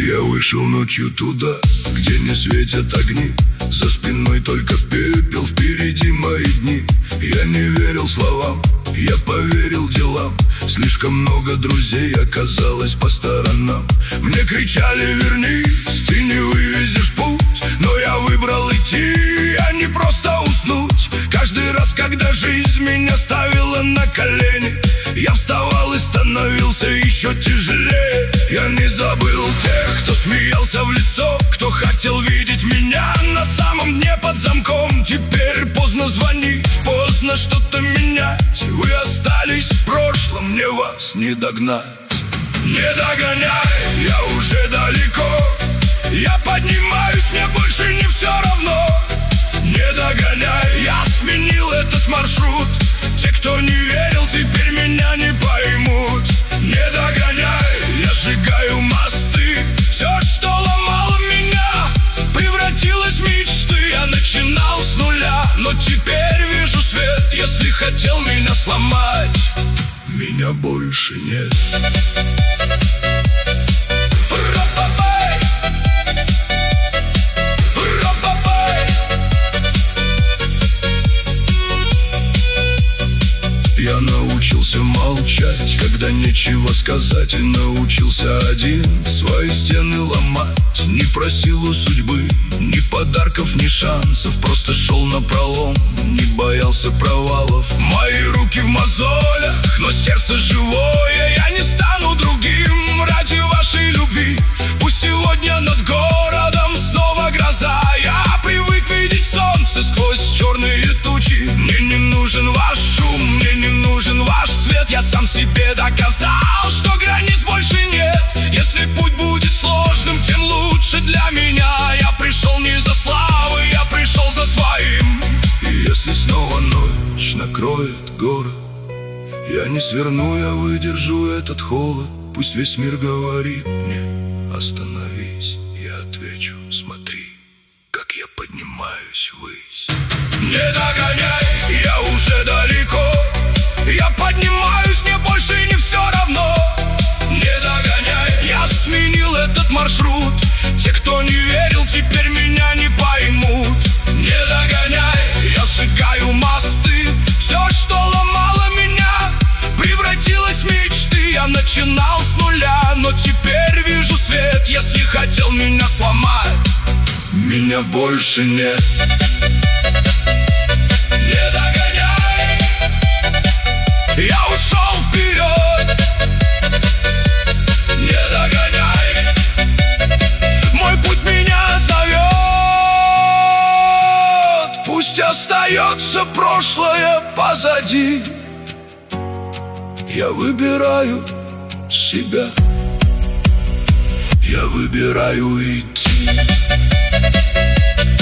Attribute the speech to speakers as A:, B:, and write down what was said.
A: Я вышел ночью туда, где не светят огни. За спиной только пепел, впереди мои дни. Я не верил словам, я поверил делам. Слишком много друзей оказалось по сторонам. Мне кричали: вернись, ты не вывезешь путь. Но я выбрал идти, а не просто уснуть. Каждый раз, когда жизнь меня ставила на колени, я вставал и становился еще тяжелее. Я не забыл тех, кто смеялся в лицо, кто хотел видеть меня на самом дне под замком. Теперь поздно звонить, поздно что-то менять. Вы остались в прошлом, мне вас не догнать. Не догоняй, я уже далеко. Я поднимаюсь, мне больше не все равно. Не догоняй, я сменил этот маршрут. Те, кто не верил, теперь меня не поймут. Не догоняй, я сжигаю мосты. Все, что ломало меня, превратилось в мечты. Я начинал с нуля, но теперь вижу свет. Если хотел меня сломать, меня больше нет. Я научился молчать, когда нечего сказать. И научился один свои стены ломать. Не просил у судьбы ни подарков, ни шансов. Просто шел напролом, не боялся провалов. Мои руки в мозолях, но сердце живое. Я не стану другим ради вашей любви. Пусть сегодня над городом снова гроза. Я привык видеть солнце сквозь черные тучи. Мне не нужен ваш шум, мне не нужен ваш свет. Я сам себе доказал, что границ больше нет. Если путь будет сложным, тем лучше для меня. Я пришел не за славой, я пришел за своим. И если снова ночь накроет город, я не сверну, я выдержу этот холод. Пусть весь мир говорит мне: остановись. Я отвечу: смотри, как я поднимаюсь ввысь. Не догоняй, я уже далеко. Я поднимаюсь, мне больше не все равно. Не догоняй, я сменил этот маршрут. Те, кто не верил, теперь меня не поймут. Не догоняй, я сжигаю мосты. Все, что ломало меня, превратилось в мечты. Я начинал с нуля, но теперь вижу свет. Если хотел меня сломать, меня больше нет. Не догоняй, я ушел вперед. Не догоняй, мой путь меня зовет. Пусть остается прошлое позади. Я выбираю себя. Я выбираю идти.